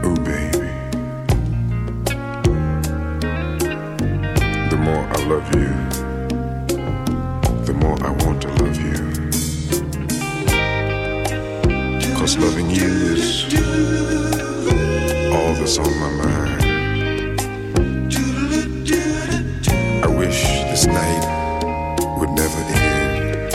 Oh, baby, the more I love you, the more I want to love you. 'Cause loving you is all that's on my mind. I wish this night would never end.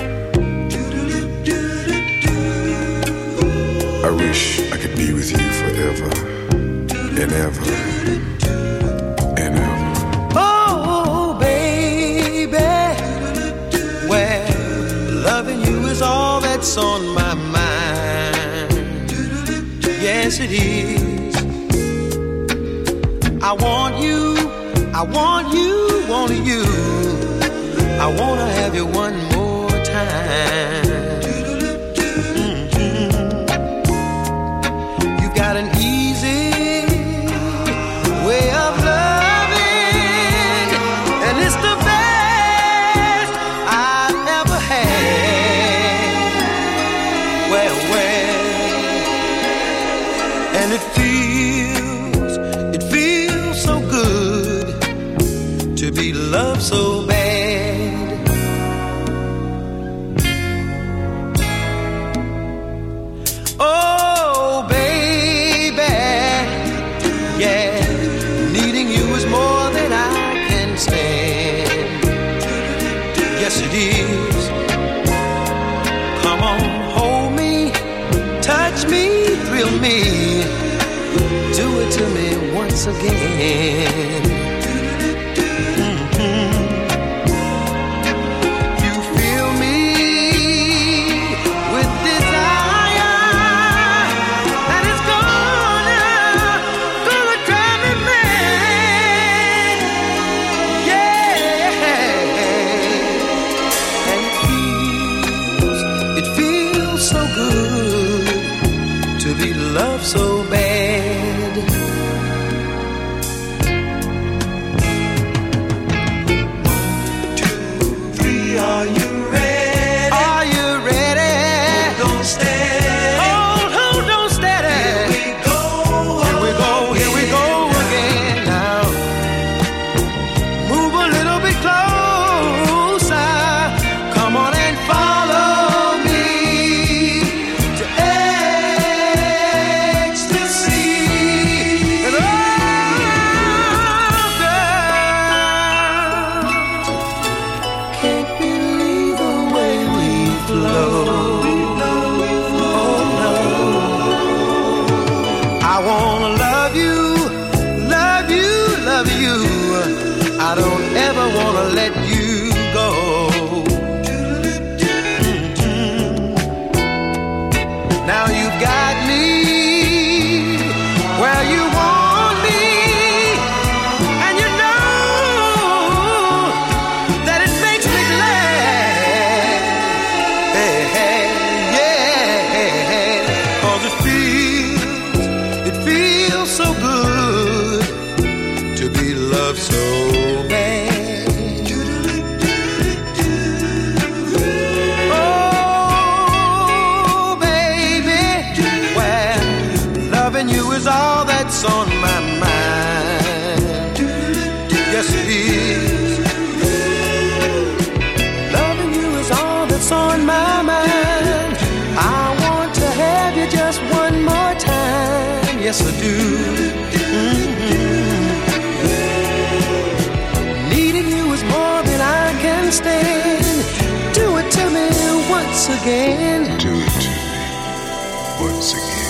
I wish I could be with you forever and ever and ever. Oh, baby, well, loving you is all that's on my mind. Yes, it is. I want you, I want you, want you. I want to have you one more time. Got an easy way of loving, and it's the best I've ever had. Well, and it feels so good to be loved so bad. Yes, it is. Come on, hold me, touch me, thrill me, do it to me once again. You fill me with desire, and it's gonna drive me mad. Yeah. So good to be loved so bad. 1, 2, 3, are you ready? Are you ready? Hold on steady. Hold on steady. Here we go. Here we go again now. Move a little bit closer. Come on and follow. I don't ever want to let you go. Now you've got me where you want me, and you know that it makes me glad. Hey, hey, yeah, 'cause it feels so good to be loved so bad. Oh, baby, well, loving you is all that's on my mind. Yes, it is. Loving you is all that's on my mind. I want to have you just one more time. Yes, I do. Stand. Do it to me once again. Do it to me once again.